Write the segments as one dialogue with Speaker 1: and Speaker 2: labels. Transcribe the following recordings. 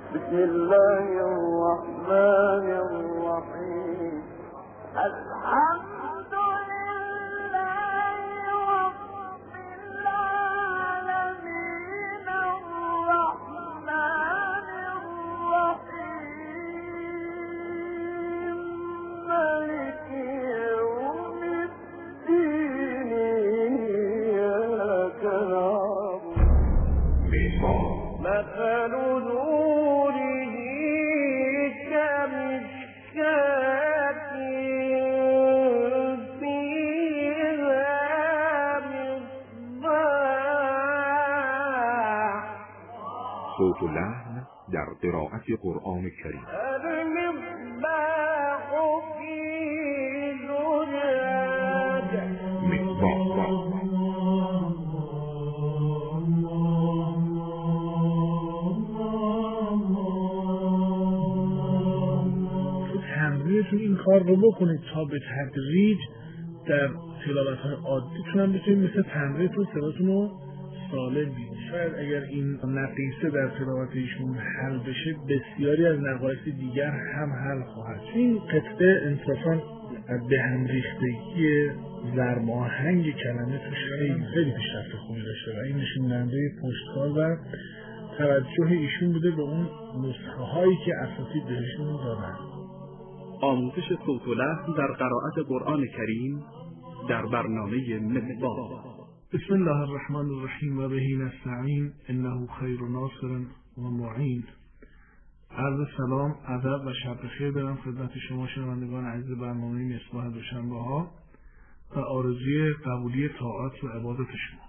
Speaker 1: بسم الله الرحمن الرحيم. الحمد لله رب العالمين الرحمن الرحيم مالك يوم الدين إياك نعبد مثل نوره كمشكاة فيها مصباح.
Speaker 2: صوت و لحن در قرائت قرآن کریم.
Speaker 1: المصباح في زجاج.
Speaker 2: مصباح
Speaker 3: تمرینتون این کار رو بکنید تا به تدریج در تلاوت‌های عادیتون هم بتونید مثل تمرینتون صداتون رو سالم بید. شاید اگر این نقیصه در تلاوت ایشون حل بشه بسیاری از نقایص دیگر هم حل خواهد. این قطعه انصافاً به هم ریختگی ضرب آهنگ کلمه توش خیلی پیشرفت خوبی داشته و این نشون دهنده پشتکار و توجه ایشون بوده به اون نسخه هایی که اساتید بهشون دادن.
Speaker 4: آموزش صوت و لحن در قرائت قرآن کریم در برنامه مصباح.
Speaker 3: بسم الله الرحمن الرحیم و بهی نستعین انه خیر ناصر و معین. عرض سلام، ادب و شب بخیر دارم خدمت شما شنوندگان عزیز برنامه مصباح دوشنبه‌ها و آرزوی قبولی طاعات و عبادت شما.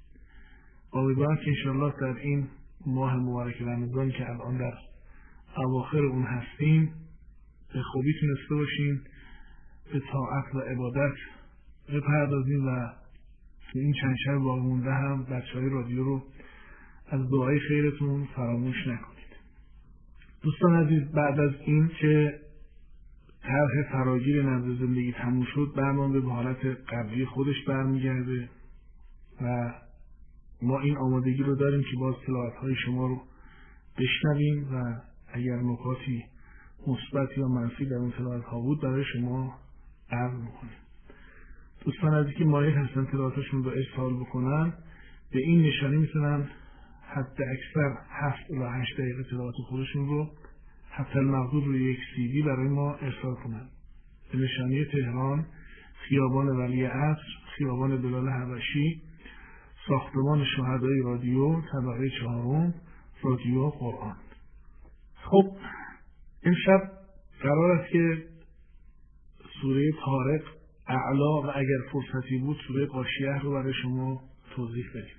Speaker 3: امیدوارم که انشاءالله در این ماه مبارک رمضان که الان در اواخر اون هستیم به خوبی تونسته باشین به طاعت و عبادت بپردازیم و تو این چند شب باقی مونده هم بچه‌های رادیو رو از دعای خیرتون فراموش نکنید. دوستان عزیز، بعد از این که طرح فراگیر نبض زندگی تموم شد برنامه به حالت قبلی خودش برمیگرده و ما این آمادگی رو داریم که باز تلاوت‌های شما رو بشنویم و اگر نکاتی مثبت یا منفی در اون تلاوت‌ها بود برای شما عرض می‌کنیم. دوستان عزیزی که مایل هستن تلاوت‌هاشون رو ارسال بکنن به این نشانی میتونن حد اکثر 7 الی 8 دقیقه تلاوت خودشون رو حتی المقدور روی یک CD برای ما ارسال کنن. به نشانی تهران، خیابان ولی عصر، خیابان بلال حبشی، ساختمان شهدای رادیو، طبقه 4، رادیو قرآن. خب امشب قرار است که سوره طارق، اعلا و اگر فرصتی بود سوره غاشیه رو برای شما توضیح بدیم.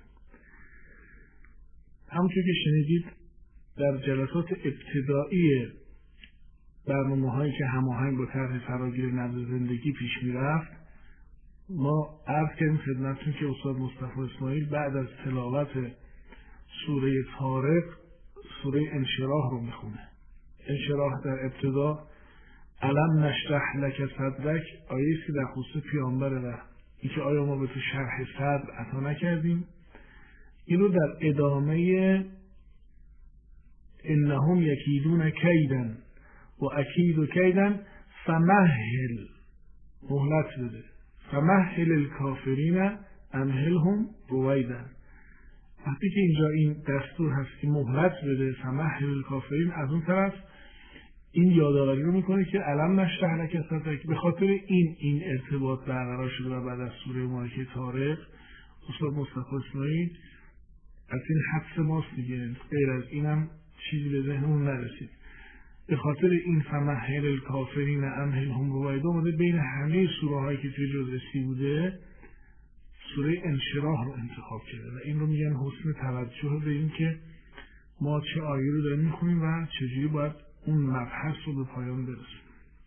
Speaker 3: همونطور که شنیدید در جلسات ابتدایی برنامه‌هایی که هماهنگ با طرح فراگیر نبض زندگی پیش می‌رفت ما عرض کردیم خدمتتون که استاد مصطفی اسماعیل بعد از تلاوت سوره طارق سوره انشراح رو میخونه. انشراح در ابتدا الم نشرح لک صدرک آیه است که در خصوص پیامبره و اینکه آیا ما به تو شرح صدر عطا نکردیم. این رو در ادامه انهم یکیدون کیدن و اکید کیدن فمهل مهلت بده، فمهل الکافرین امهلهم رویدا. وقتی که اینجا این دستور هست که مهلت بده فمهل الکافرین، از اون طرف این یادآوری رو میکنه که الم نشرح لک صدرک. به خاطر این ارتباط برقرار شده و بعد از سوره مبارکه طارق استاد مصطفی اسماعیل از این حدس ماست دیگه، غیر از اینم چیزی به ذهنمون نرسید. به خاطر این فمهل الکافرین امهلهم رویدا اومده بین همه سوره هایی که توی جزء سی بوده سوره انشراح رو انتخاب کرده و این رو میگن حسن توجه به این که ما چه آیه رو داریم میخونیم و چجوری باید اون مبحث رو به پایان برسونیم.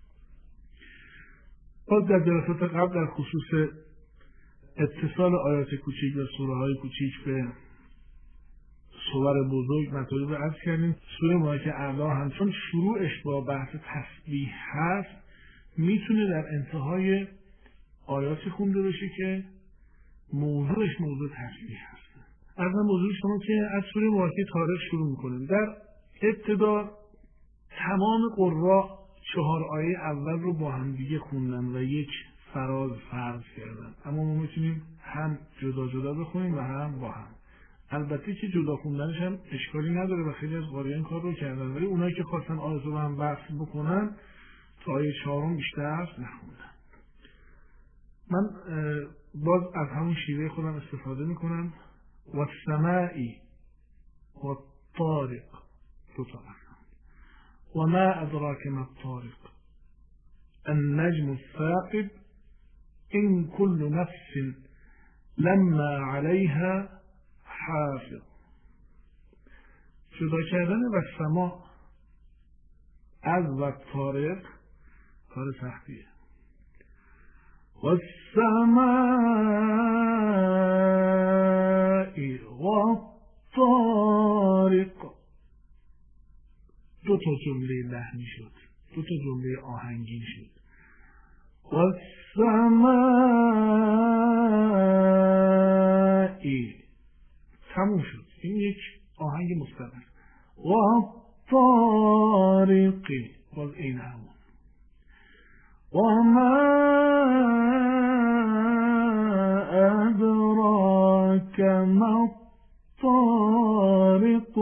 Speaker 3: باز در جلسات قبل در خصوص اتصال آیات کوچیک و سوره های کوچیک به صور بزرگ مطالب عرض کردیم. سوره مبارکه اعلا هم چون شروعش با بحث تسبیح هست میتونه در انتهای آیاتی خونده بشه که موضوعش موضوع تسبیح هست. از من موضوع شما که از سوره مبارکه طارق شروع میکنیم. در ابتدا تمام قراء 4 آیه اول رو با هم دیگه خوندن و یک فراز فرض کردن، اما ما میتونیم هم جدا جدا بخونیم و هم با هم. البته که جدا خوندنش هم اشکالی نداره و خیلی از قاریان کار رو کردن، ولی اونایی که خواستن آیه رو هم وصل بکنن تا آیه 4 بیشتر نخوندن. من باز از همون شیوه خودم استفاده میکنم. و السمائی و الطارق، 2 تا و ما ادراک ما الطارق النجم الثاقب ان كل نفس لما عليها حافظ. جدا کردن و سما از و طارق کار سختیه. و السمائی و الطارق 2 تا جمله لحنی شد، 2 تا جمله آهنگین شد. و السمائی تموم شد، این یک آهنگ مستقل. و الطارق باز این همون. و ما ادراک ما الطارق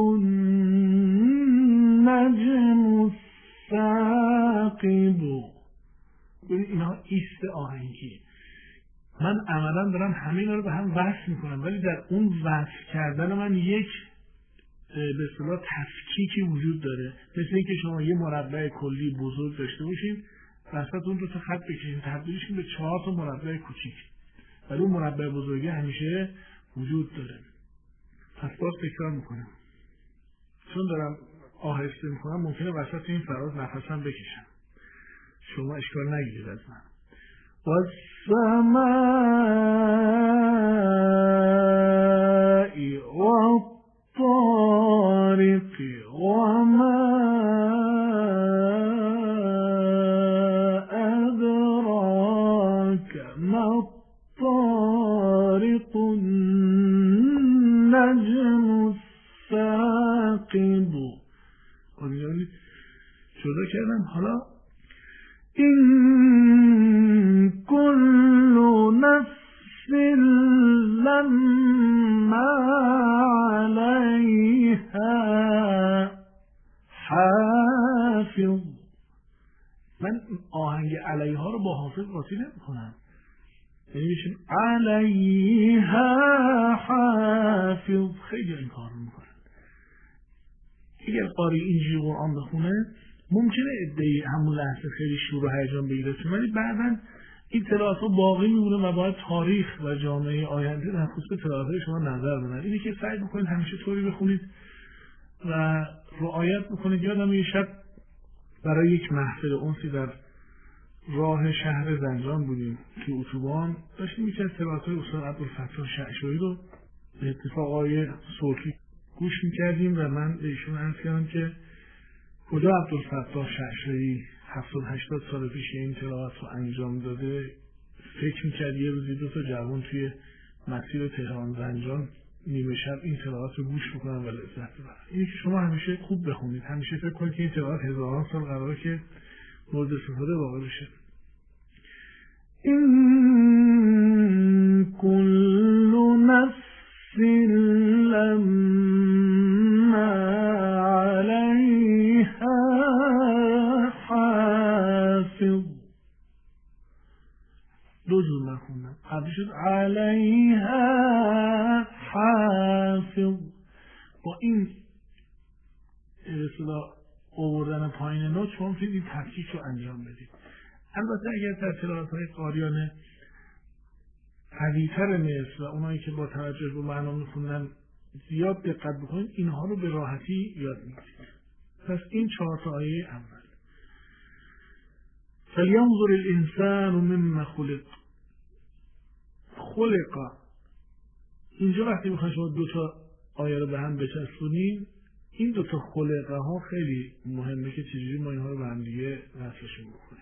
Speaker 3: النجم الثاقب. اینا ایست آهنگی. من عملا دارم همین رو به هم وصل میکنم، ولی در اون وصل کردن من یک به اصطلاح تفکیکی وجود داره. مثل اینکه شما یه مربع کلی بزرگ داشته باشین، وسط اون 2 تا خط بکشین، تبدیلشین به 4 تا مربع کوچیک، ولی اون مربع بزرگی همیشه وجود داره. پس باز تکرار میکنم، چون دارم آهسته میکنم ممکنه وسط این فراز نفسم بکشم، شما اشکال نگیرید از من. و السمائی و الطارق و ما ادراک ما الطارق النجم الثاقب. جدا کردم. حالا این کل نفس لما علیها حافظ. من آهنگ علیها رو با حافظ قاطی نمی کنم، یعنی میشیم علیها حافظ. خیلی این کار رو میکنن. اگر قاری اینجوری قرآن بخونه ممکنه ادعای همون لحظه خیلی شور و هیجان بگیره، ولی بعداً این اطلاعات باقی میمونه و باید تاریخ و جامعه آینده در خصوص اطلاعات شما نظر بدن. اینی که سعی بکنید همیشه طوری بخونید و رعایت بکنید. یادم یه شب برای یک محفل انسی در راه شهر زنجان بودیم که اتوبان داشتیم یکی از اطلاعات استاد عبدالفتاح شعشعی رو به اتفاق آقای صوتی گوش میکردیم و من به ایشون عرض کردم که کجا عبدالفتاح شعشعی 70-80 سال پیش این اطلاعات رو انجام داده، فکر میکرد یه روزی 2 تا جوان توی مسیر تهران زنجان نیمه شب این اطلاعات رو گوش بکنن و لذت ببرن. اینی که شما همیشه خوب بخونید، همیشه فکر کنید که این اطلاعات هزاران سال قراره که مورد استفاده واقع بشه. این کل نفس لما علیها حافظ. 2 جور نخوندم، قبلی شد علیها حافظ. با این اصطلاح آوردن پایین نوت شما میتونید این تفکیک رو انجام بدید. البته اگر در اطلاعات‌های قاریان قوی‌تر مثل و اونایی که با توجه به معنا میخوندن زیاد دقت بکنید، اینها رو به راحتی یاد میگیرید. پس این 4 تا آیه اول. فلینظر الانسان مما خلق. خلق اینجا وقتی میخواید شما 2 تا آیه رو به هم بچسبونید، این 2 تا خلقه ها خیلی مهمه که چجوری ما اینها رو به هم دیگه وصلشون بکنیم.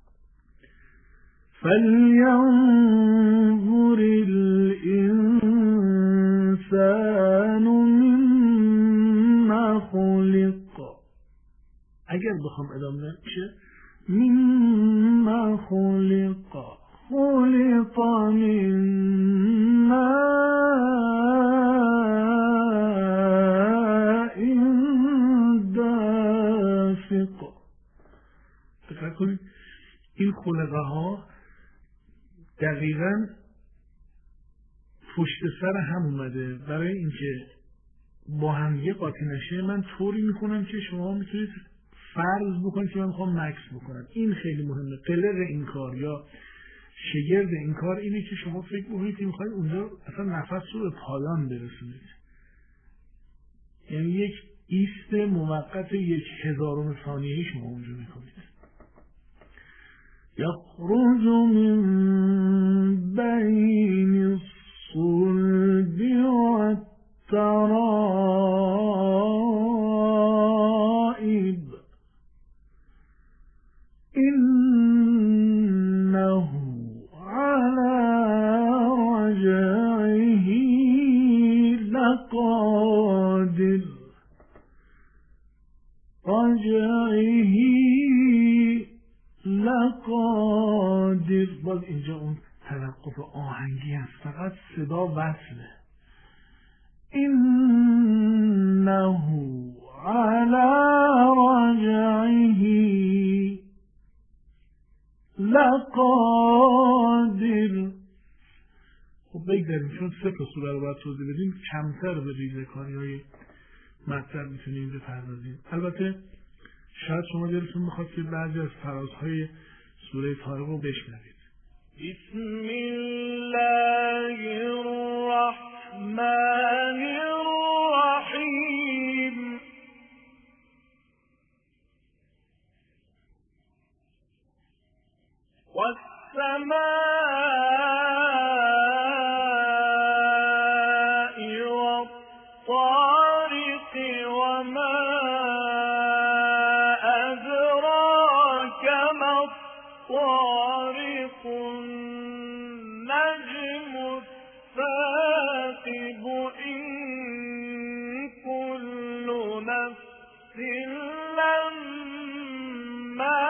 Speaker 3: فلینظر الانسان مما خلق، اگر بخوام ادامه بدم میشه مما خلق خلق من ماء دافق. فکر کنید این خلقه ها دقیقاً پشت سر هم اومده برای اینکه با هم یه قاطی نشه. من طوری میکنم که شما میتونید فرض بکنید که من میخوام مکس بکنم. این خیلی مهمه. قلق این کار یا شگرد این کار اینه که شما فکر بکنید که میخواید اونجا اصلا نفس رو به پایان برسونید، یعنی یک ایست موقت 1/1000 ثانیه‌ای شما اونجا میکنید. یخرج من بین الصلب والترائب إنه على رجعه لقادر باز اینجا اون توقف آهنگی هست، فقط صدا وصله. إنه على رجعه لقادر. خب بگذاریم چون 3 سوره رو باید توضیح بدیم، کمتر به ریزه‌کاری های مطلب میتونیم بپردازیم. البته شاید شما دلتون بخواد که بعضی از فرازهای سوره طارق رو بشنوید.
Speaker 1: بسم الله الرحمن الرحیم والسماء والطارق وما أدراك ما الطارق النجم الثاقب إن كل نفس لما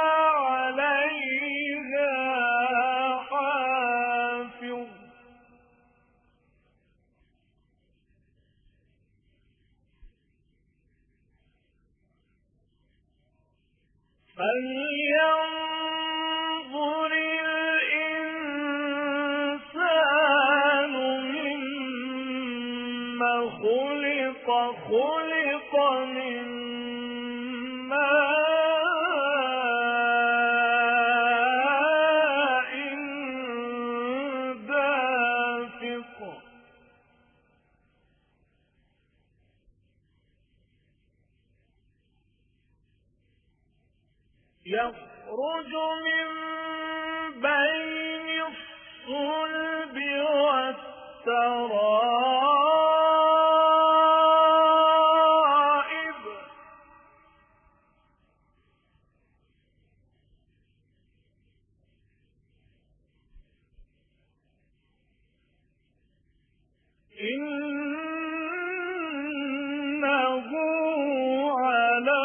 Speaker 1: فلينظر الإنسان مما خلق خلق من ماء دافق يخرج من بين الصلب والترائب إنه على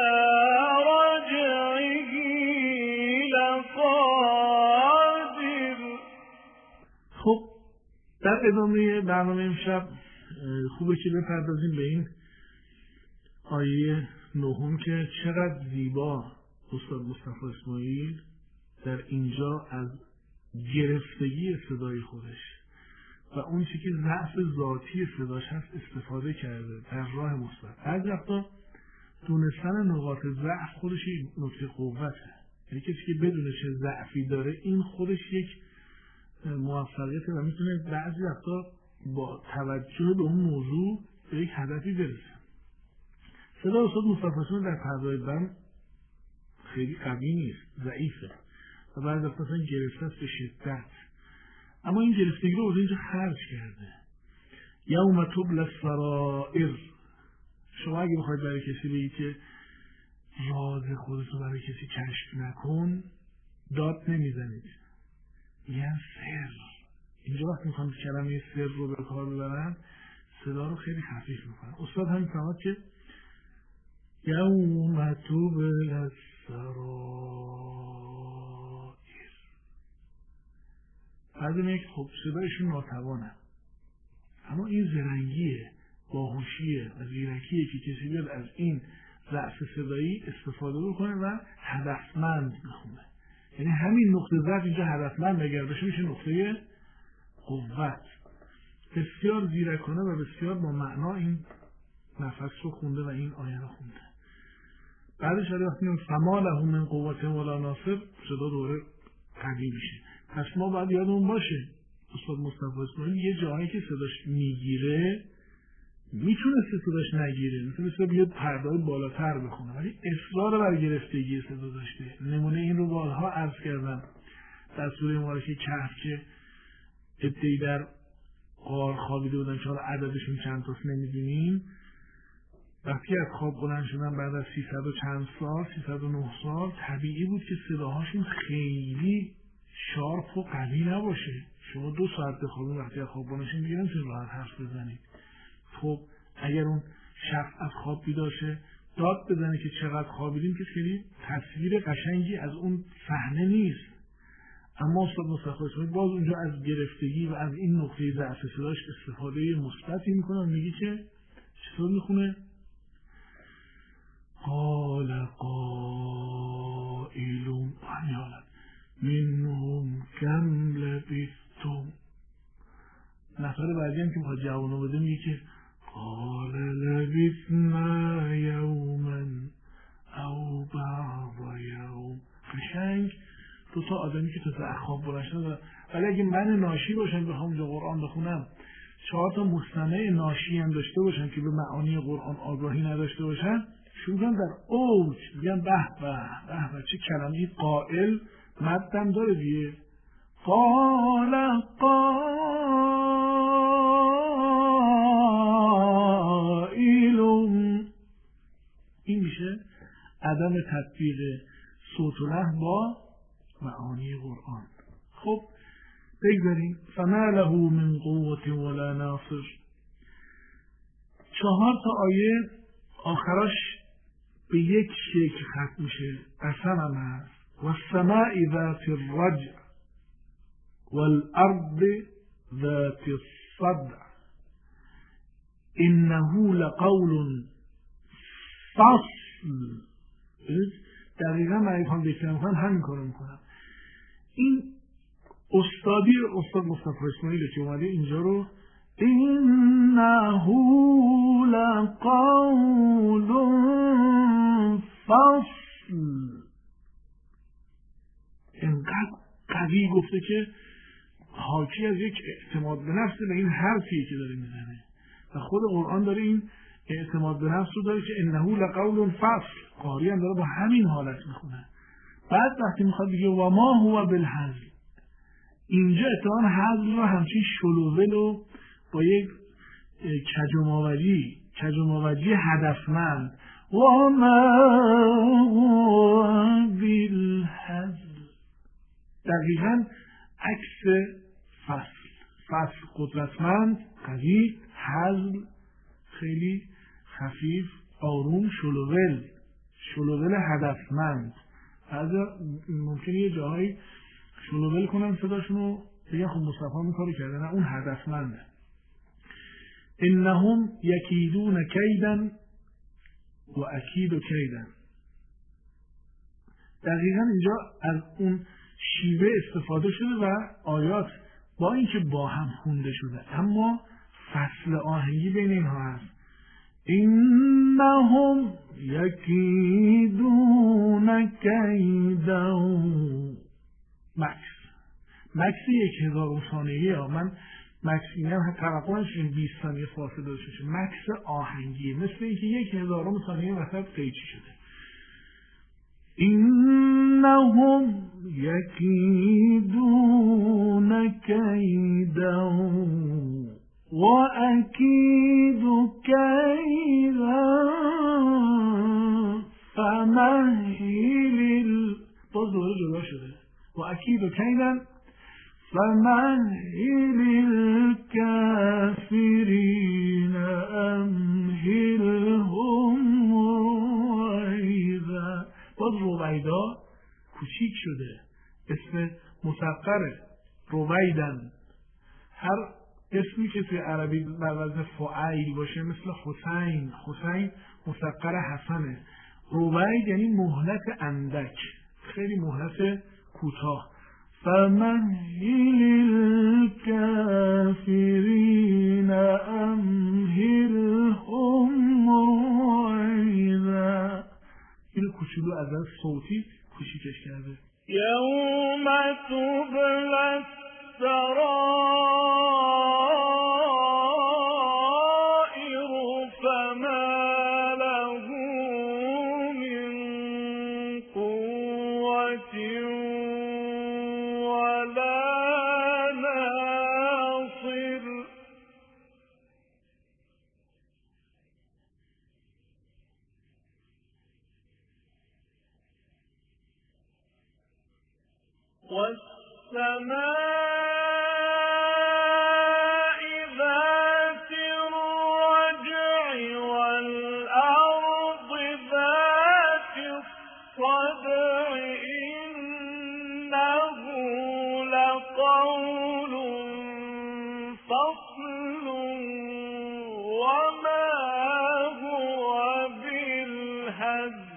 Speaker 3: خب در ادامه برنامه امشب خوبه که بپردازیم به این آیه 9 که چقدر زیبا استاد مصطفی اسماعیل در اینجا از گرفتگی صدای خودش و اون چیزی که ضعف ذاتی صداش هست استفاده کرده در راه مثبت. بعضی وقتا دونستن نقاط ضعف خودش یک نکته قوته. یعنی کسی که بدونه چه ضعفی داره این خودش یک موفقیته و میتونه بعضی وقتا با توجه به اون موضوع به یک هدفی برسه. صدا استاد مصطفی اسماعیل در پردای بم خیلی قوی نیست، ضعیفه و بعضی وقتا اصلا گرفته است به شدت، اما این گرفتگی رو اینجا خرج کرده. یوم تبلی السرائر. شما اگه بخواید برای کسی بگید که راز خودتو برای کسی کشف نکن، داد نمیزنید، میگن سر. اینجا وقتی میخوام کلمه سر رو به کار ببرن صدا رو خیلی خفیف میکنن. استاد همین فرمود که یوم تبلی السرائر. بعد میگه خب صدایشون ناتوانه، اما این زرنگیه، باهوشیه و زیرکیه که کسی بیاد از این ضعف صدایی استفاده بکنه و هدفمند بخونه. یعنی همین نقطه ضعف اینجا هدفمند اگر بشه میشه نقطه قوت. بسیار زیرکانه و بسیار با معنا این نفس رو خونده و این آیه رو خونده. بعدش وقتی میگم فما له من قوة ولا ناصر، صدا دوره قوی میشه. پس ما باید یادمون باشه استاد مصطفی اسماعیلی یه جایی که صداش میگیره میتونسته صداش نگیره، میتونسته بیاد پرده‌های بالاتر بخونه، ولی اصرار بر گرفتگی صدا داشته. نمونه این رو بارها عرض کردم در سوره مبارکه کهف که عده‌ای در غار خوابیده بودن که حالا عددشون چند تاست نمیدونیم. وقتی از خواب بلند شدن بعد از 300 و چند سال، 309 سال، طبیعی بود که صداهاشون خیلی شارپ و قوی نباشه. شما 2 ساعت بخوابید وقتی از خواب بلند شدن دیگه نمیتونید راحت حرف بزنید. خب اگر اون شب از خواب بیدار شه داد بزنه که چقدر خوابیدیم که خیلی تصویر قشنگی از اون صحنه نیست. اما استاد مصطفی اسماعیلی باز اونجا از گرفتگی و از این نقطه ضعف صداش استفاده مثبتی میکنه و میگه که چطور میخونه؟ قال قائل منهم کم لبثتم. نفر بعدی هم که میخواد جوابو بده میگه که قال لبثنا یوما او بعض یوم. قشنگ 2 تا آدمی که تا خواب بلند شدن، ولی اگه من ناشی باشم بخوام اونجا قرآن بخونم 4 تا مستمع ناشی هم داشته باشن که به معانی قرآن آگاهی نداشته باشن، شروعاً در اوج میگن به به به به چه کلمه‌ای. قائل مدم داره دیگه. قال قائل، این میشه عدم تطبیق صوت و لحن با معانی قرآن. خب بگذاریم. فما له من قوة ولا ناصر. 4 تا آیه آخراش به یک شکل ختم میشه. قسم هم هست و السماء ذات الرجع والارض ذات الصدع انه لقول فصل. دقیقا من ایفان بکنم همین کارو میکنم. این استادی استاد مصطفی اسماعیلی که اومده اینجا رو انه لقول فصل اینقدر قوی گفته که حاکی از یک اعتماد به نفس به این حرفی که داره میزنه و خود قرآن داره این اعتماد به نفس رو داره که انه لقول فصل. قاری هم داره با همین حالت میخونه. بعد وقتی میخواد بگه و ما هو بالهزل، اینجا اتفاقا هزل رو همچین شلوول و با یک کجماوجی هدفمند و ما هو بالهزل، دقیقا عکس فصل قدرتمند قوی، هزل خیلی خفیف آروم، شلوول هدفمند. بعضی ممکنه یه جاهایی شلوول کنن صداشونو بگن خب مصطفی این کارو کرده، نه اون هدفمنده. انهم یکیدون کیدن و اکید کیدن. دقیقا اینجا از اون شیوه استفاده شده و آیات با اینکه با هم خونده شده اما فصل آهنگی بین اینها هست. انهم یکیدون کیدا. مکس 1000 ثانیه ها. من مکس اینم توقعش این 20 ثانیه فاصله داشته. مکس آهنگی مثل اینکه 1000 ثانیه وسط قیچی شده. انهم یکیدون کیدا و اکید کیدا فمهل. باز دوره جدا شده. و اکید کیدا فمهل الكافرین امهلهم رویدا کوچیک شده، اسم مسقره، رویدن. هر اسمی که توی عربی بر وزن فعیل باشه مثل حسین، حسین مسقر حسنه. روید یعنی مهلت اندک، خیلی مهلت کوتاه. فمهل الكافرین امهلهم رویدا. اینو کوچولو از صوتی کوچیکش کرده.
Speaker 1: یوم تبلی السرائر فما له من قوة ولا ناصر. والسماء ذات الرجع والأرض ذات الصدع إنه لقول فصل وما هو بالهزل.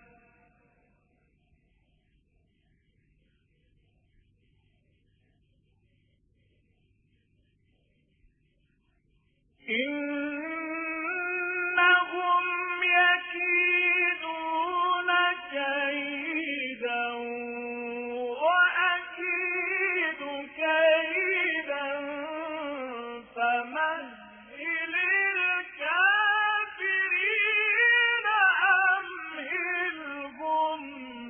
Speaker 1: إنهم يكيدون كيدا وأكيد كيدا فمهل الكافرين أمهلهم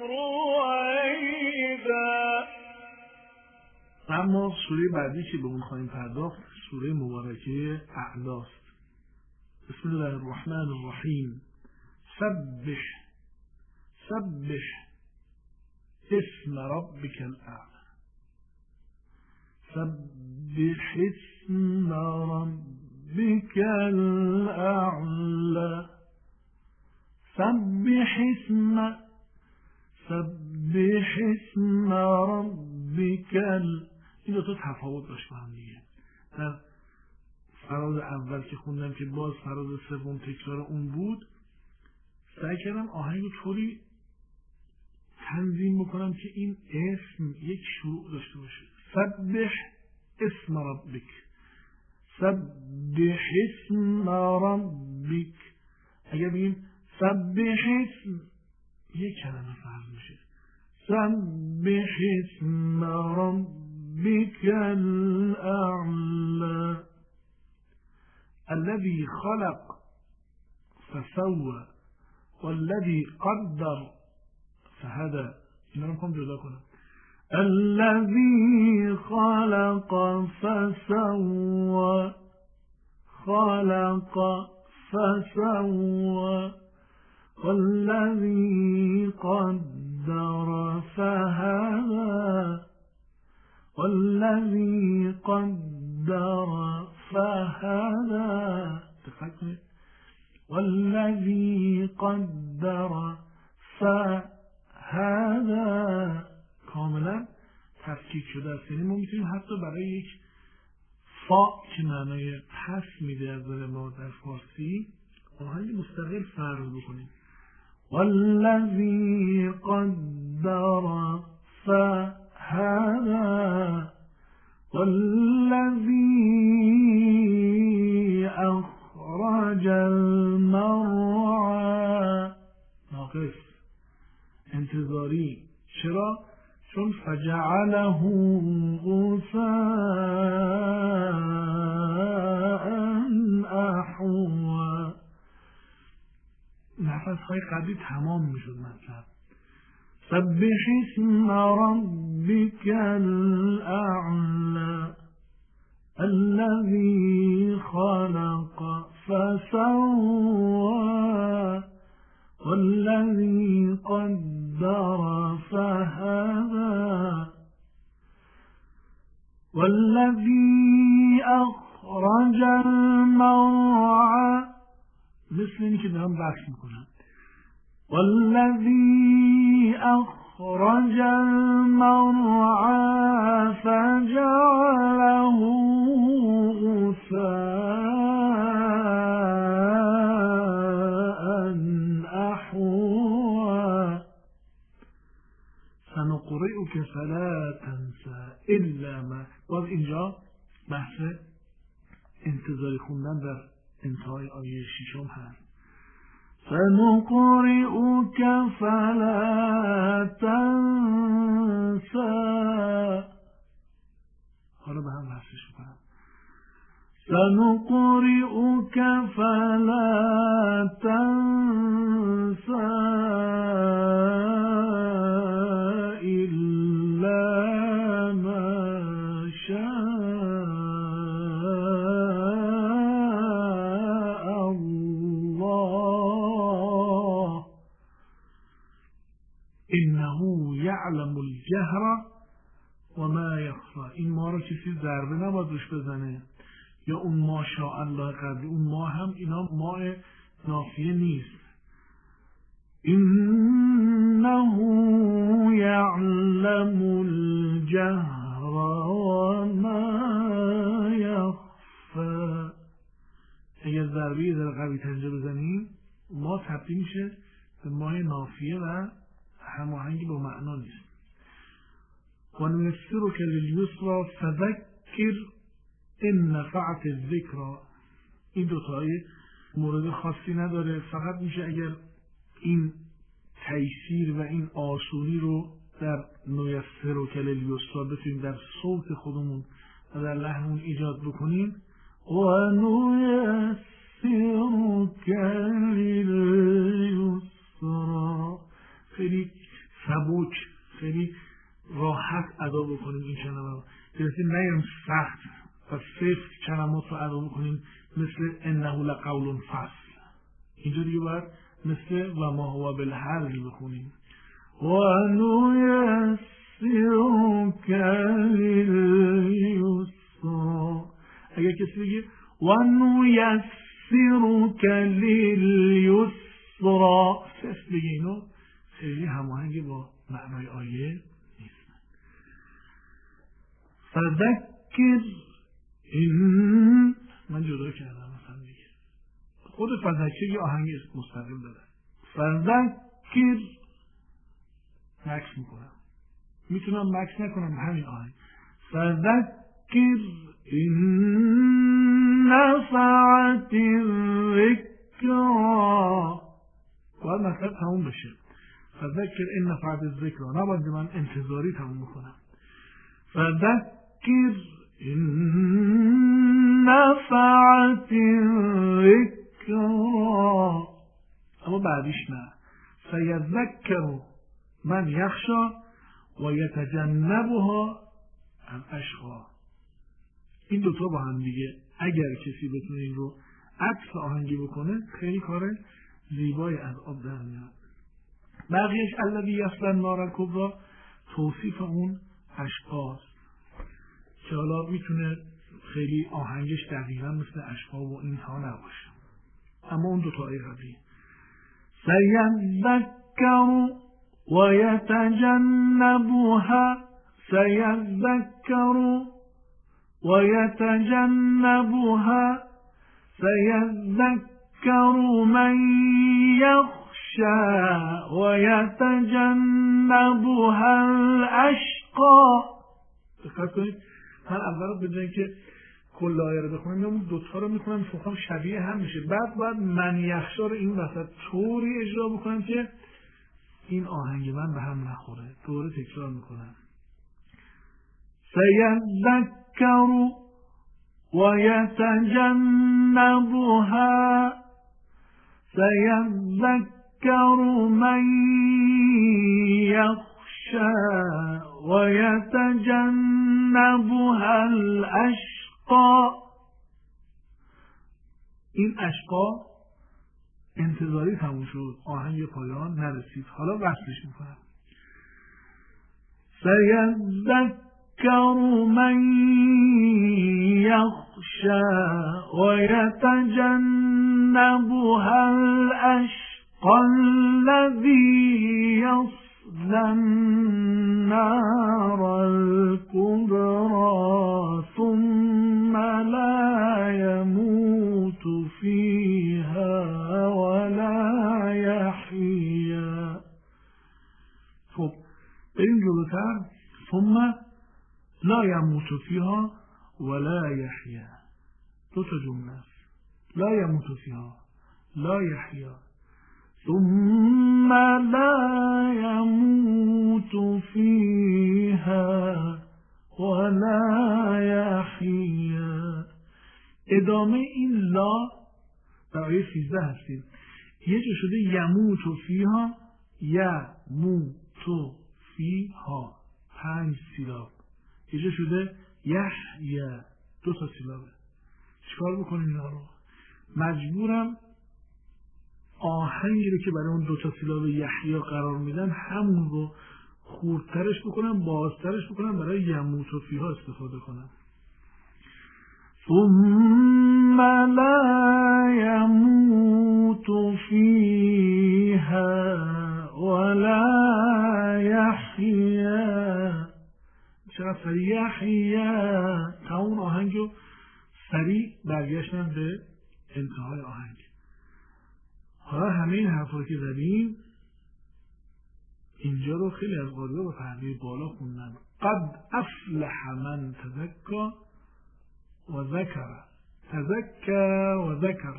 Speaker 1: رويدا.
Speaker 3: اما سوره بعدی که به اون خواهیم پرداخت سوره مبارکه اعلاست. بسم الله الرحمن الرحیم. سبح سبح اسم ربک الاعلی. سبح اسم ربک الاعلی. سبح اسم ربک الاعلی. این دو تا تفاوت داشت با هم دیگه. در فراز اول که خوندم که باز فراز سوم تکرار اون بود، سعی کردم آهنگ رو طوری تنظیم بکنم که این اسم یک شروع داشته باشه. سبح اسم ربک، سبح اسم ربک. اگر بگیم سبح اسم یک کلمه فرض میشه. سبح اسم ربک الاعلی الذي خلق فسوى والذي قدر فهدى. اینا رو میخوام جدا کنم. الذي خلق فسوى والذي قدر فهدى والذي قدر فهدى. والذي قدر فهدى کاملا تفکیک شده است. یعنی ما میتونیم حتی برای یک فا که معنای پس میده از ما در فارسی آهنگ مستقل فرض بکنیم. والذی قدر فهدى والذی اخرج المرعى. ناقص انتظاری. چرا؟ چون فجعله غثاء احوا. نفس های قبلی تمام میشد مطلب. سبح اسم ربك الأعلى الذي خلق فسوى والذي قدر فهدى والذي أخرج المرعى. مثل اینی که دارم بحث میکنم. والذی أخرج المرعى فجعله غثاء أحوى سنقرئك فلا تنسى الا ما. باز اینجا بحث انتظاری خوندن در انتهای آیه 6 هست. سنقرئك فلا تنسى. حالا به هم بحثش میکنم. سنقرئك فلا تنسى إلا ما شاء الله إنه يعلم الجهر وما يخفى. این ما رو کسی ضربه نباید روش بزنه، یا اون ما شاء الله قبلی اون ما هم اینا ما نافیه نیست. إنه يعلم الجهر وما يخفى. اگر ضربه در قوی تنجه بزنیم ما تبدیل میشه به مای نافیه و هماهنگی با معنا نیست. و نیسرک للیسری فذکر ان نفعت الذکری. این دوتای مورد خاصی نداره، فقط میشه اگر این تیسیر و این آسونی رو در نیسرک للیسری بتونیم در صوت خودمون و در لحنمون ایجاد بکنیم. و نیسرک للیسری، خیلی سبک، خیلی راحت ادا بکنیم این کلمه رو، درسته نیم سخت و سفت کلمات رو ادا بکنیم مثل انه لقول فصل. اینجا دیگه باید مثل و ما هو بالهزل بخونیم. و نیسرک للیسری. اگر کسی بگه و نیسرک للیسری سفت بگه، اینو خیلی هماهنگ با معنای آیه نیست. فذکر این من جدا کردم مثلا دیگه، خود فذکر یه آهنگ مستقل داره. فذکر مکس میکنم، میتونم مکس نکنم همین آهنگ. فذکر این نفعت الذکری. باید مطلب تموم بشه. فذکر این نفعت الذکری، نباید من انتظاری تموم میکنم. فذکر این نفعت الذکری، اما بعدیش نه. سیذکر من یخشی و یتجنبها الاشقی. این دوتا با هم دیگه اگر کسی بتونه این رو عطف آهنگی بکنه خیلی کار زیبایی از آب در میاد. بقیهش الذی یصلی النار الکبری توصیف اون اشقاست که حالا میتونه خیلی آهنگش دقیقا مثل اشقا و اینها نباشه، اما اون دوتا آیه قبلی سیذکر و یتجنبها. سیذکر و یتجنبها. سیذکر من یخشی و یتجنبها الاشقی. دقت کنید، من اول بدونم که کل آیه رو بخونم، اون دوتا رو میکنم فقط شبیه هم میشه، بعد من یخشی رو این وسط طوری اجرا بکنم که این آهنگ من به هم نخوره. دوره تکرار میکنم. سیذکر و یتجنبها. سیذکر من یخشی و یتجنبها الاشقی. این اشقا انتظاری تموم شد، آهنگ پایان نرسید، حالا وصلش میکنم. سیذکر من یخشی و یتجنبها الاشقی. الذي يصلى النار الكبرى ثم لا يموت فيها ولا يحيا. خب بریم جلوتر. ثم لا يموت فيها ولا يحيا، دو تا جمله است. لا يموت فيها لا يحيا، ثم لا يموت فيها ولا يحيا. ادامه این لا در آیه 13 هستیم. یه جا شده یموت فیها، یموت فیها 5 سیلاب. یه جا شده یحیا 2 تا سیلابه. چیکار بکنیم اینا رو؟ مجبورم آهنگی رو که برای اون 2 تا سیلاب یحیا قرار میدن همون رو خردترش بکنم، بازترش بکنم، برای یموت و فیها استفاده کنم. ثم لا يموت فيها ولا يحيا. چقدر سریع یحیا. تمام آهنگ رو سریع برگشتن به انتهای آهنگ. حالا همه این حرفا که زدیم اینجا رو خیلی از قاری‌ها با پهنه بالا خوندن. قد افلح من تزکا و ذکر. تزکا و ذکر،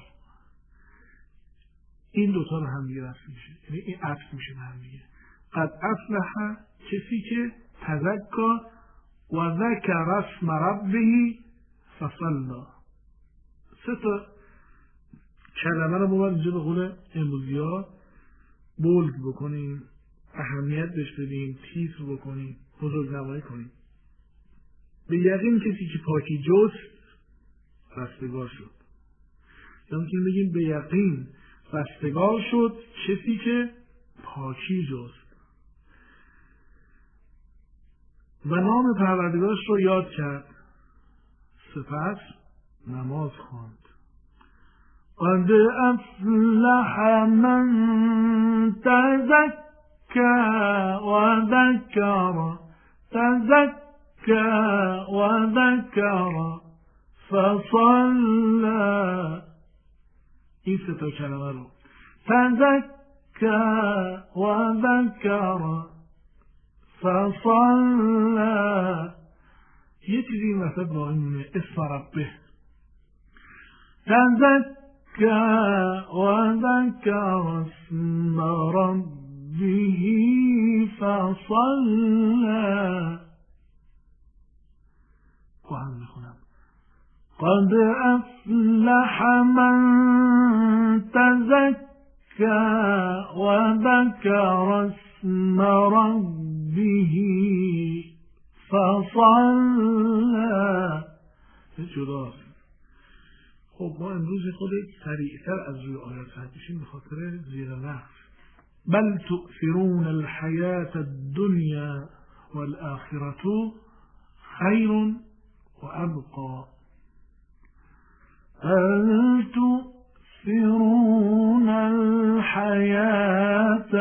Speaker 3: این دوتا رو هم دیگه رفت میشه، یعنی این عطف میشه به هم دیگه. قد افلح کسی که تزکا و ذکر اسم ربه فصلا. 3 تا کلمه رو باید اینجا به قول امروزی ها بولد بکنیم، اهمیت بهش بدیم، تیتر بکنیم، بزرگ نمایی کنیم. به یقین کسی که پاکی جست رستگار شد. یا میتونیم بگیم به یقین رستگار شد کسی که پاکی جست و نام پروردگارش رو یاد کرد، سپس نماز خواند. قد افلح من تزكى وذكر. تزكى وذكر فصلى. این 3 تا کلمه رو تزكى وذكر فصلى. یه چیزی این وسط باقی مونه، اسم ربه. تزكى وذكر اسم ربه فصلى. قرآن میخونم. قد افلح من تزكى وذكر اسم ربه فصلى. جداست. خب ما امروز خود سریعتر از روی آیات رد بشیم به خاطر زیر نقص. بل تؤثرون الحیاة الدنیا والآخرة خیر وأبقى. بل تؤثرون الحياة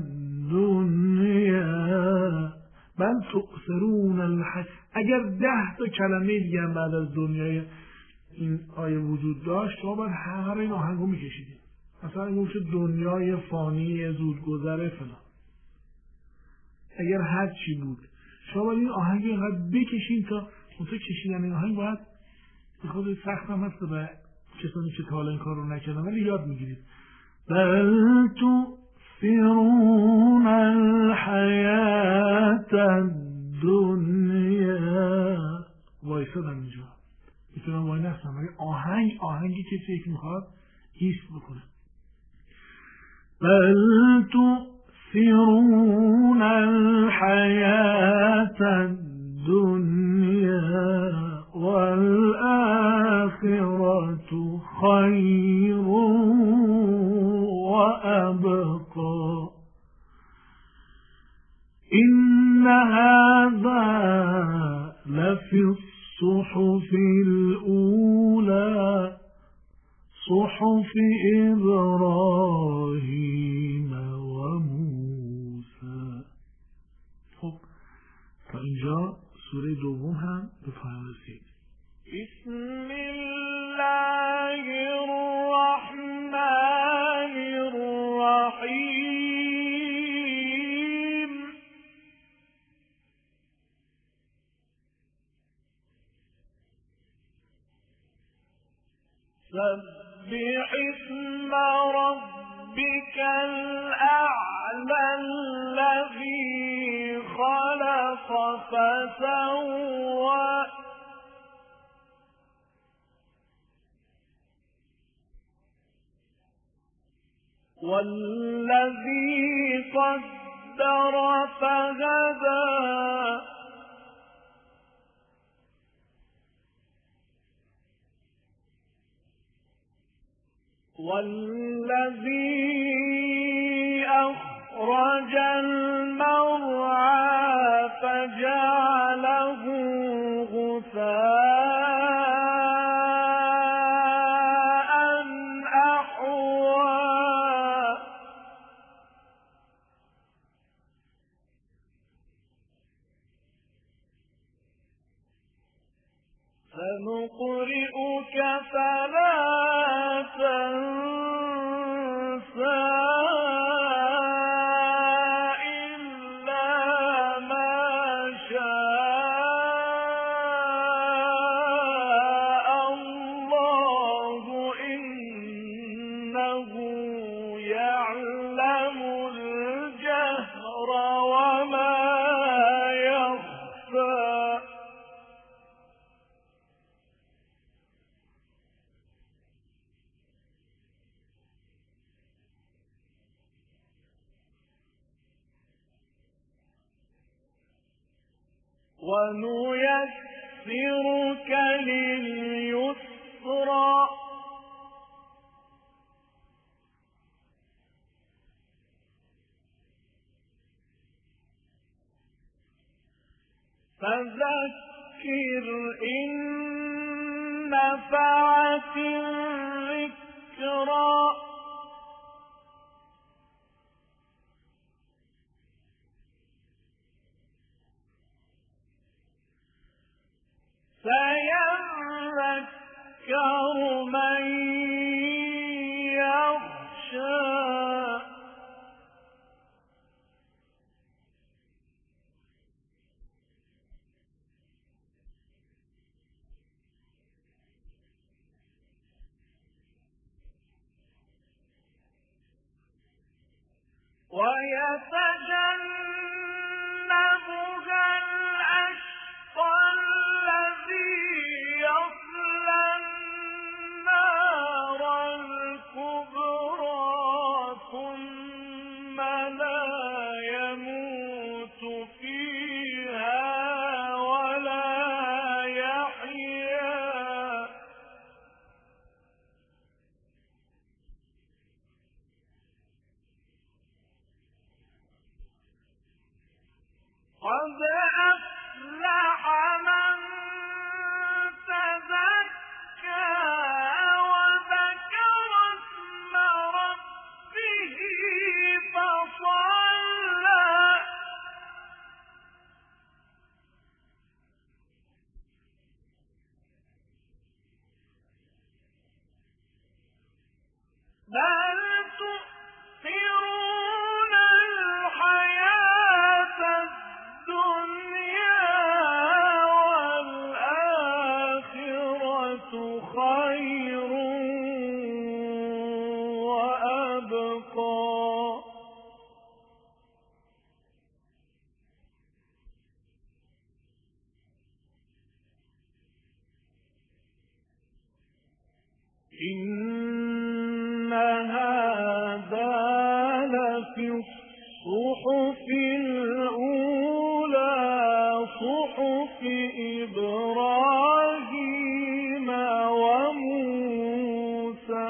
Speaker 3: الدنيا. بل تؤثرون الحياة. اگر 10 تا کلمه دیگه هم بعد از دنیای این آیه وجود داشت شما باید هر این آهنگو میکشیدیم. مثلا این شد دنیای فانی زودگذر فلان. اگر هر چی بود شما باید این آهنگ اینقدر بکشین تا منطقه کشیدن این آهنگ باید خود سخت هم هست به کسانی که تا حالا این کار رو نکردن ولی یاد میگیرید. بل تؤثرون الحیاة الدنیا. وایسادم اینجا میتونم وای نستم ولی آهنگی کسی که میخواد ایست بکنه. بل تؤثرون الحیاة الدنیا والآخرة خیر وأبقى. إن هذا لفي الصحف الأولى صحف ابراهیم و موسی. خب تا اینجا سوره دوم هم به پایان رسید.
Speaker 1: بسم الله الرحمن الرحیم. سبح اسم ربك الأعلى الذي خلق فسوى والذي قدر فهدى والذي أخرج المرعى فجعله غثاء أحوى سنقرئك فلا تنسى إلا ما شاء الله إنه يعلم الجهر وما يخفى. ونيسرك لليسرى فذكر إن نفعت الذكرى سيذكر من يخشى ويتجنبها الأشقى الذي يصلى النار الكبرى ثم لا يموت فيها ولا يحيا قد أفلح من تزكى وذكر اسم ربه فصلى بل تؤثرون الحياة الدنيا والآخرة خير وأبقى إن هذا لفي الصحف الأولى صحف إبراهیم و موسی.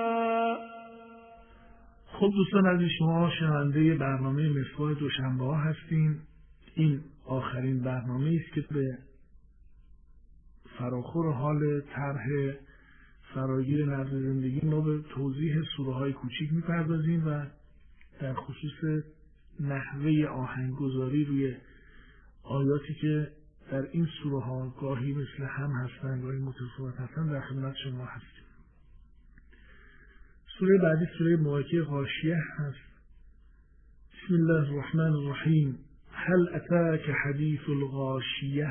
Speaker 3: خب دوستان عزیز، شما شنونده برنامه مصباح دوشنبه ها هستین. این آخرین برنامه است که به فراخور حال طرح فراگیر نبض زندگی ما به توضیح سوره های کوچیک میپردازیم و در خصوص نحوه آهنگگذاری روی آیاتی که در این سوره ها گاهی مثل هم هستند گاهی متفاوت هستند در خدمت شما هستیم. سوره بعدی سوره مواقع غاشیه هست. بسم الله الرحمن الرحیم. هل اتاک حدیث الغاشیه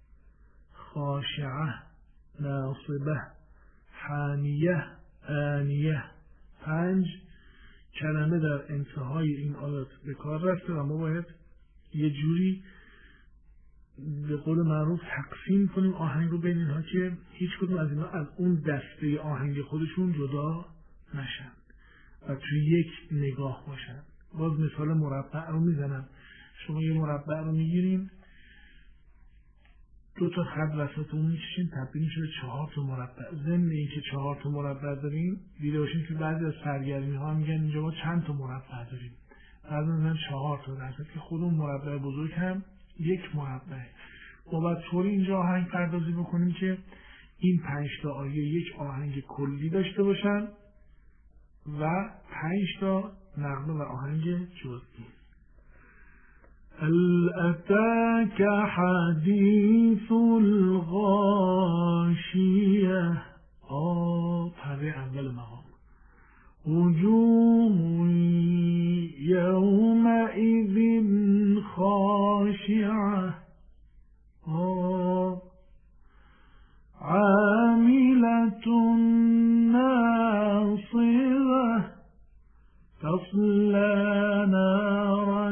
Speaker 3: خاشعه ناصبه حامیه آنیه. 5 کلمه در انتهای این آیات به کار رفته و ما باید یه جوری به قول معروف تقسیم کنیم آهنگ رو بین اینها که هیچ کدوم از اینها از اون دسته آهنگ خودشون جدا نشن و توی یک نگاه باشن. باز مثال مربع رو میزنم. شما یه مربع رو میگیرین، 2 تا خط وسط اون میکشین، تبدیل میشه به 4 تا مربع. ضمن اینکه 4 تا مربع داریم دیده باشین که بعضی از سرگرمی ها میگن اینجا ما چند تا مربع داریم، بعضی میگن 4 تا، در حالی که خود اون مربع بزرگ هم یک مربع. ما باید طوری اینجا آهنگ پردازی بکنیم که این 5 تا آیه یک آهنگ کلی داشته باشن و 5 تا نغمه و آهنگ جزئی. هل اتاک حدیث الغاشیه. پره اول مقام. وجوه یومئذ خاشعه عاملة ناصبة تصلى نارا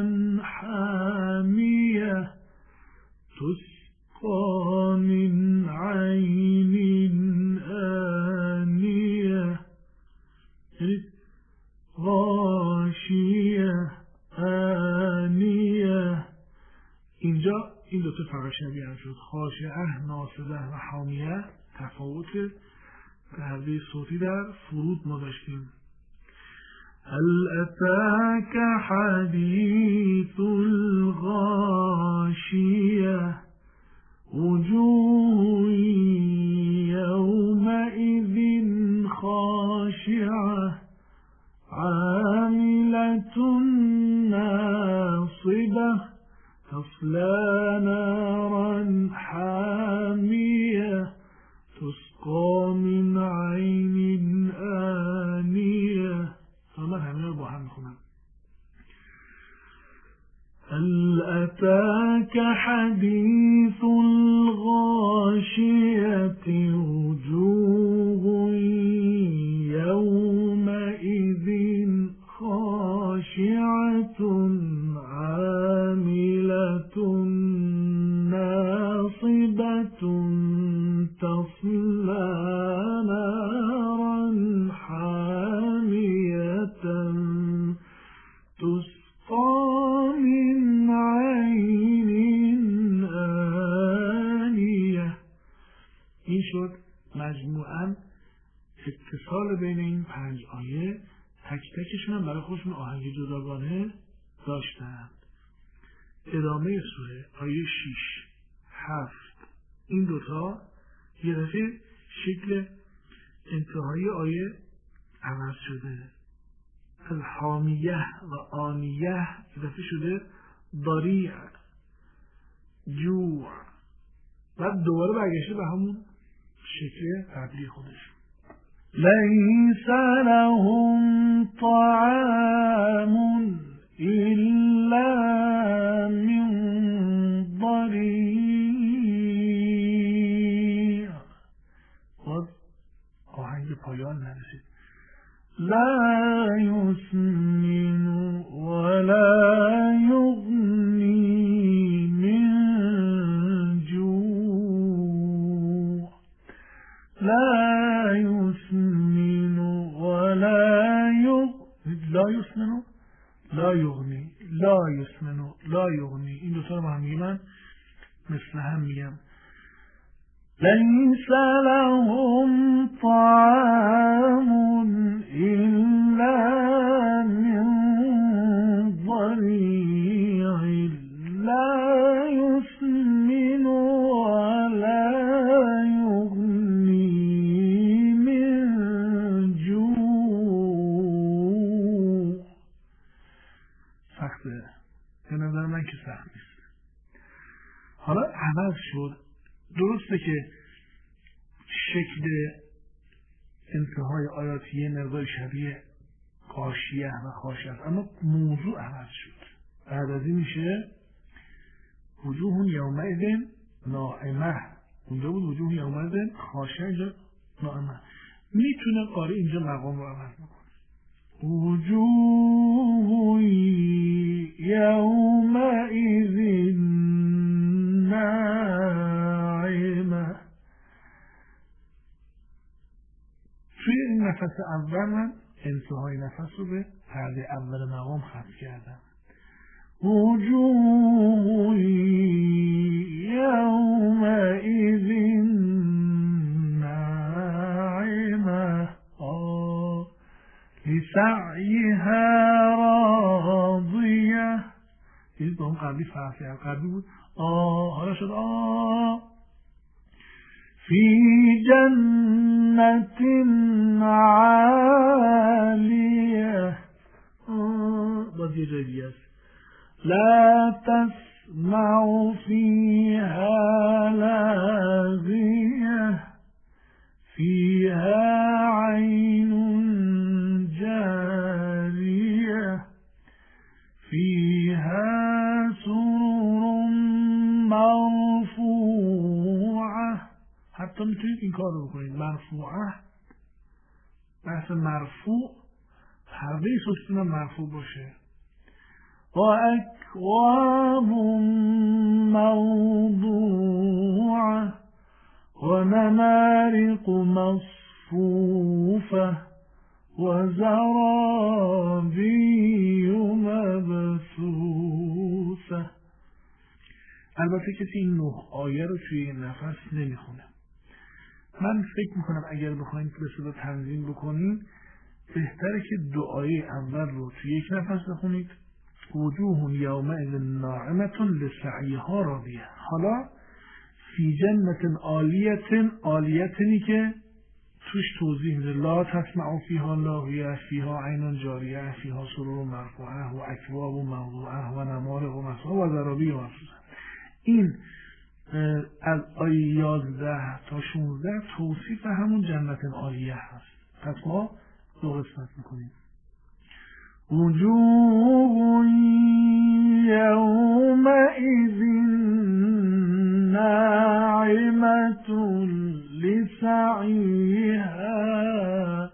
Speaker 3: حامية تسقى من عين آنية غاشية آنية. اینجا این دو تا فقط شبیه هم شد. خاشعه ناصبه و حامیه تفاوت حربه صوتی در فرود ما داشتیم. هل اتاک حدیث الغاشیه وجوه یومئذ خاشعه عاملة ناصبة تصلى نارا حامية تسقى من عين آنية. فما همه با هم میخونم. هل أتاك حديث الغاشية وجوه يومئذ خاشعة عاملة ناصبة تصلى نارا حامية تسقى من عين آنية. این شد مجموعاً اتصال بین این 5 آیه. تک تکشون هم برای خودشون آهنگ جداگانه داشتند. ادامه سوره آیه 6 7 این دوتا یه دفعه شکل انتهای آیه عوض شده. از حامیه و آنیه یه دفعه شده ضریع جوع. بعد دوباره برگشته به همون شکل قبلی خودش. لیس لهم طعام إلا من ضریع. باز آهنگ پایان نرسید. لا یسمن ولا یغنی من جوع. لا یسمن ولا یغنی لا یسمن لا یغنی. این دوتا رو با هم میگم، من مثل هم میگم. لیس لهم طعام إلا من ضریع لا یسمن ولا یغنی من سخته؟ به نظر من که سخت نیست. حالا عوض شد. درسته که شکل انتهای آیات یه مقدار شبیه غاشیه و خاشعه است، اما موضوع عوض شد. بعد از این میشه وجوه یومئذ ناعمه. اونجا بود وجوه یومئذ خاشعه، اینجا ناعمه. میتونه قاری اینجا مقام رو عوض میکنه. وجوه یومئذ ناعمه. توی این نفس اول من انتهای نفس رو به پرده اول مقام خفض کردم. وجوه یومئذ ناعمه لسعیها راضیه. دیدید اون قبلی فرقی قبلی بود حالا شد فی جنت عالیه. باز یه جای دیگه است. لا تسمع فیها لاغیه فیها عین جاریه فیها سرر مرفوعه. حتی میتونید این کار رو بکنید. مرفوعه، بحث مرفوع، پرده سستون هم مرفوع باشه. و اکواب موضوعه و نمارق مصفوفه و زرابی مبثوثه. البته کسی این 9 آیه رو توی نفس نمیخونه. من فکر میکنم اگر بخواید به صدا تنظیم بکنید بهتره که 2 آیه اول رو توی یک نفس بخونید. وجوه یومئذ ناعمة لسعیها راضیه. حالا فی جنت عالیتنی که توش توضیح میده. لا تسمع فیها لاغیه فیها عین جاریه فیها سرور مرفوعه و اکواب موضوعه و نمارق مصفوفه و زرابی مبثوثه. این از آیه 11 تا 16 توصیف همون جنت عالیه هست. پس ما 2 قسمت میکنیم. وجوه یومئذ ناعمة لسعیها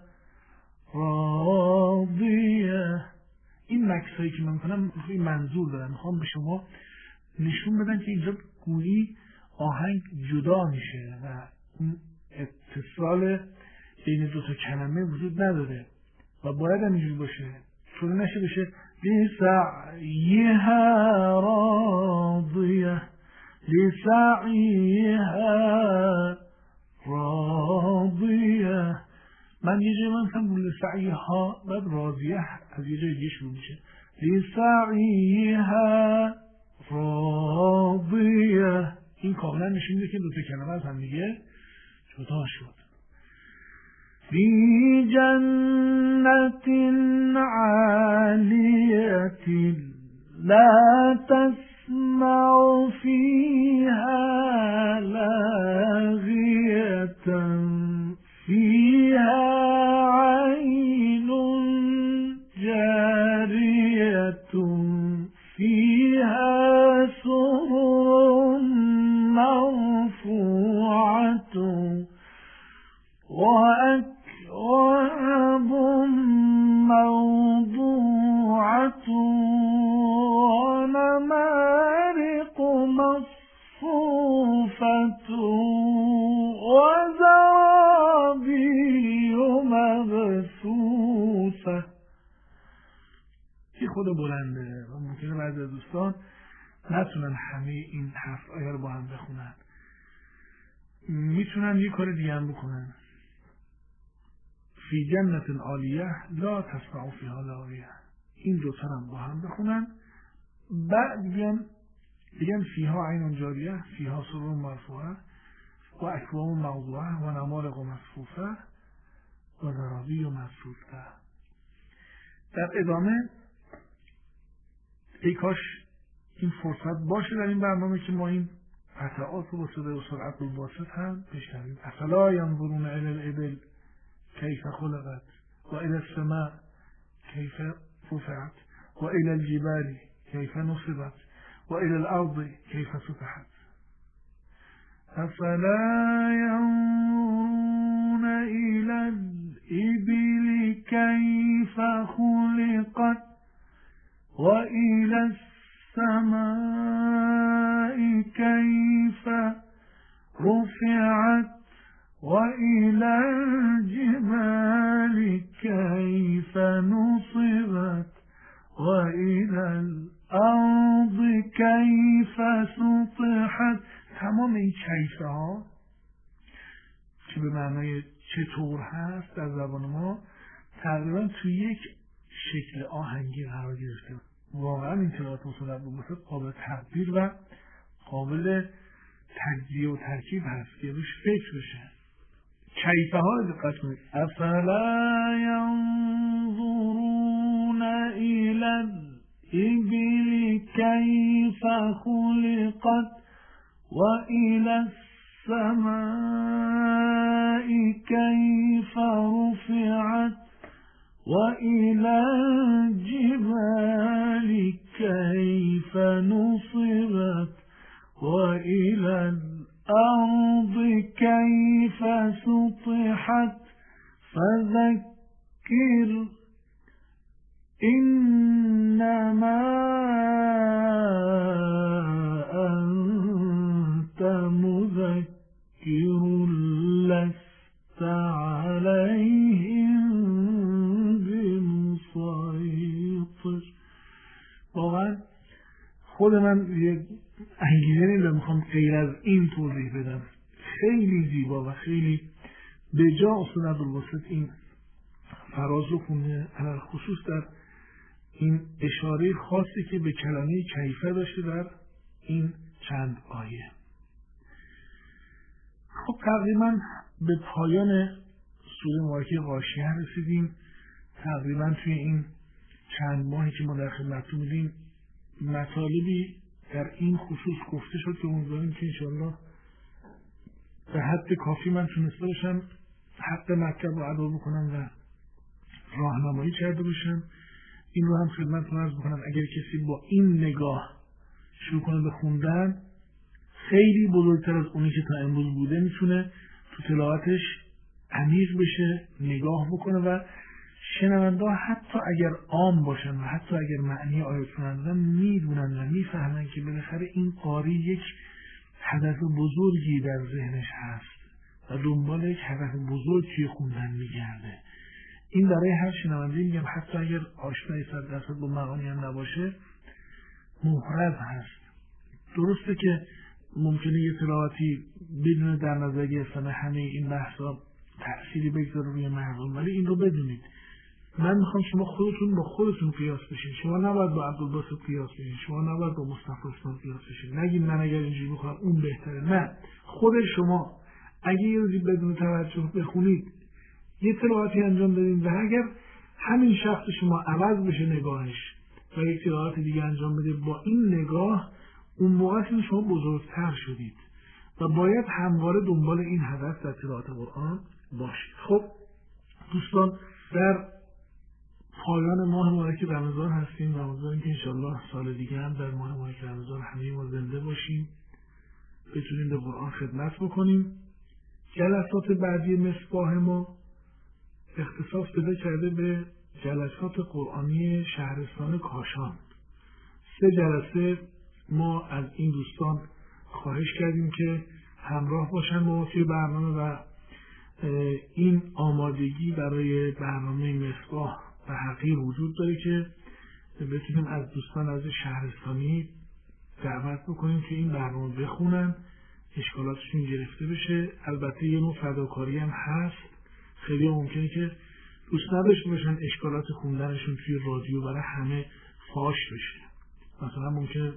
Speaker 3: راضیه. این مکسایی که من میکنم این منظور دارم. میخوام به شما نشون بدن که اینجا گویی آهنگ جدا میشه و اون اتصال بین 2 تا کلمه وجود نداره و باید هم اینجوری باشه. طوری نشه بشه لسعیها راضیه لسعیها راضیه. من یه جای من هم لسعیها بعد راضیه از یه جای دیگه شروع میشه. لسعیها راضیه. این کاملا نشون میده که 2 تا کلمه از هم دیگه جدا شد. فی جنت عالیة لا تسمع فیها لاغیة فیها عین جاریة فیها سرر مرفوعة و اکواب موضوعة و نمارق مصفوفة و زرابی مبثوثة. این خود بلنده و ممکنه بعضی از دوستان نتونن همه این 7 آیه رو با هم بخونن. میتونن یه کار دیگه هم بکنن. فی جنت عالیه لا تسمع فیها لاغیه. این 2 تا هم با هم بخونن. بعد بگن فیها عین جاریه فیها سرور مرفوعه و اکواب موضوعه و نمارق مصفوفه و زرابی مبثوثه. در ادامه ای کاش این فرصت باشه در این برنامه که ما این قطعات رو با صدای استاد عبدالباسط هم بشنویم. افلا ینظرون الی الابل کیف خلقت و الی السماء کیف رفعت و الی الجبال کیف نصبت و الی الارض کیف سطحت. افلا ینظرون الی الابل کیف خلقت و الی السماء كيف رفعت وإلى الجبال كيف نصبت وإلى الأرض كيف سطحت. تمام این کیفه ها که به معنای چطور هست در زبان ما تقریبا توی یک شکل آهنگی قرار گرفته. واقعا این تلاوت استاد عبدالباسط قابل تقدیر و قابل تجزیه و ترکیب هست که روش فکر بشه. کیفه ها رو دقت کنید. افلا ینظرون الی الابل کیف خلقت و الی السماء کیف رفعت وإلى الجبال كيف نصبت وإلى الأرض كيف سطحت فذكر إنما أنت مذكر لست عليهم واقعا خود من یه انگیزه نیدم میخوام غیر از این توضیح بدم. خیلی زیبا و خیلی به جا استاد عبدالباسط این فراز رو خونده، علل خصوص در این اشاره خاصی که به کلمه کیفه داشته در این چند آیه. خب تقریبا به پایان سوره مبارکه غاشیه رسیدیم. تقریبا توی این چند ماهی که ما در خدمتتون بودیم مطالبی در این خصوص گفته شد که امیدواریم که انشاءالله به حد کافی من تونسته باشم حق مطلب رو ادا بکنم و راهنمایی کرده باشم. این رو هم خدمتتون عرض بکنم اگر کسی با این نگاه شروع کنه به خوندن خیلی بزرگتر از اونی که تا امروز بوده میتونه تو تلاوتش عمیق بشه، نگاه بکنه و شنونده حتی اگر عام باشن و حتی اگر معنی آیات رو ندارن میدونن و میفهمن که بالاخره این قاری یک هدف بزرگی در ذهنش هست و دنبال یک هدف بزرگ توی خوندن میگرده. این برای هر شنونده میگم حتی اگر آشنایی 100% با معانی هم نباشه محرز هست. درسته که ممکنه یه تلاوتی بدون در نظر گرفتن همه این بحثا تأثیری بگذاره روی مردم، ولی این رو بدونید من میخوام شما خودتون با خودتون قیاس بشین. شما نباید با عبدالباسط قیاس بشین، شما نباید با مصطفی اسلام قیاس بشین. نگید من اگر اینجوری بکنم اون بهتره. نه، خود شما اگه یه روزی بدون توجه بخونید یه تلاوتی انجام بدین و اگر همین شخص شما عوض بشه نگاهش و یک تلاوت دیگه انجام بده با این نگاه، اون موقع شما بزرگتر شدید و باید همواره دنبال این هدف در تلاوت قرآن باشید. خب دوستان، در پایان ماه مبارک رمضان هستیم و امیدواریم که انشاءالله سال دیگه هم در ماه مبارک رمضان همه ما زنده باشیم، بتونیم به قرآن خدمت بکنیم. جلسات بعدی مصباح ما اختصاص پیدا کرده به جلسات قرآنی شهرستان کاشان. 3 جلسه ما از این دوستان خواهش کردیم که همراه باشن با ما توی برنامه و این آمادگی برای برنامه مصباح و حقیر وجود داره که بتونیم از دوستان از شهرستانی دعوت بکنیم که این برنامه بخونن، اشکالاتشون گرفته بشه. البته یه نوع فداکاری هم هست، خیلی ممکنه که دوست نداشته باشن اشکالات خوندنشون توی رادیو برای همه فاش بشه. مثلا ممکنه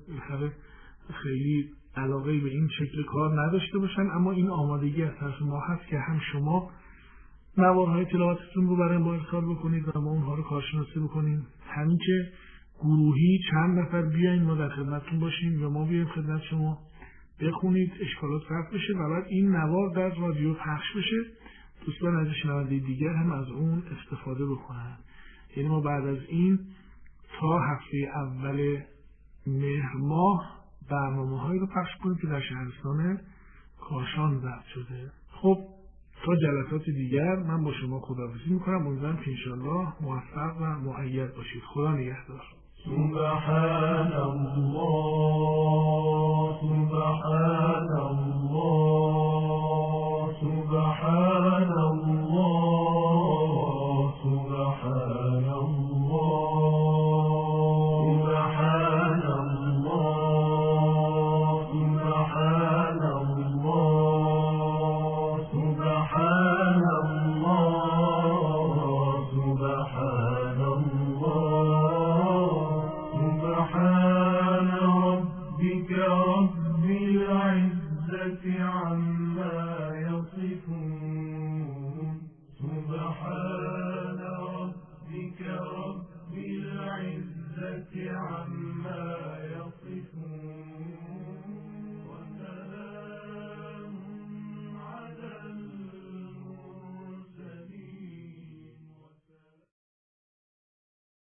Speaker 3: خیلی علاقه به این شکل کار نداشته باشن، اما این آمادگی از طرف ما هست که هم شما نوارهای تلاوتتون رو برای ما ارسال بکنید و ما اونها رو کارشناسی بکنیم، همین که گروهی چند نفر بیاین ما در خدمتتون باشیم یا ما بیایم خدمت شما بخونید، اشکالات رفع بشه و بعد این نوار در رادیو پخش بشه، دوستان از شنونده دیگر هم از اون استفاده بکنن. یعنی ما بعد از این تا هفته اول مهر ماه برنامه‌هایی رو پخش کنیم که در شهرستان کاشان ضبط شده. خب تا جلسات دیگر من با شما خداحافظی میکنم. امیدوارم که انشاءالله موفق و مؤید باشید. خدا نگهدار.
Speaker 1: سبحان الله